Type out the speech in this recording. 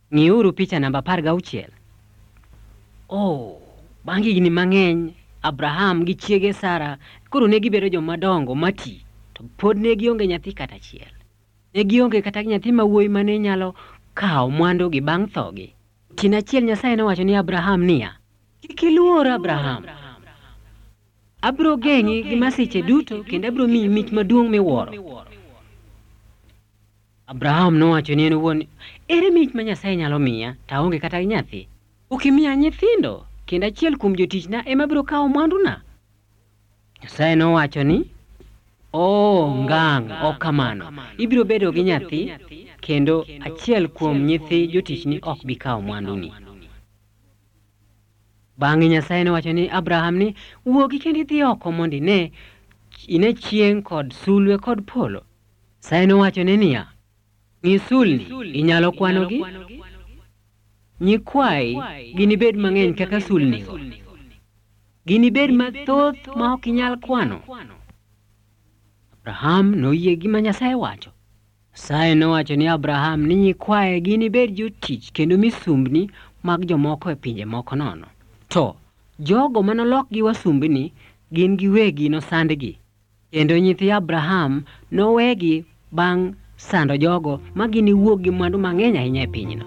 Ng'iuru picha namba 16. Bang' higni mang'eny, Abraham gi chiege Sara koro ne gibedo joma dongo mati, to pod ne gionge nyathi kata achiel. Ne gionge kata nyathi mawuoyi mane nyalo kawo mwandugi bang' thogi. Otieno achiel Nyasaye nowacho ni Abraham niya, "Kik iluor Abraham. Abiro geng'i gi masiche duto kendo abiro miyi mich maduong' miwuoro." Abraham nowacho ni en owuon, "Ere mich ma Nyasaye nyalo miya taonge kata nyathi? Ok imiya nyithindo, kendo achiel kuom jotichna ema biro kawo mwanduna?" Nyasaye nowacho ni, ngang' ok kamano. Ibiro bedo gi nyathi, kendo achiel kuom nyithi jotichni ok bi kawo mwanduni. Bang'e Nyasaye nowacho ni Abraham ni, "Wuogi kendo idhi oko mondo ine chieng' kod sulwe kod polo." Nyasaye nowacho ni niya, "Ng'i sulni, inyalo kwanogi? Nyikwayi ginibed mang'eny kaka sulnigo. Ginibed mathoth ma ok inyal kwano." Abraham noyie gima Nyasaye wacho. Nyasaye nowacho ni Abraham ni nyikwaye ginibed jotich kendo misumbni mag jomoko e pinje moko nono. To jogo manolokgi wasumbni gin giwegi nosandgi, kendo nyithi Abraham nowegi bang' sando jogo ma giniwuok gi mwandu mang'eny ahinya e pinyno.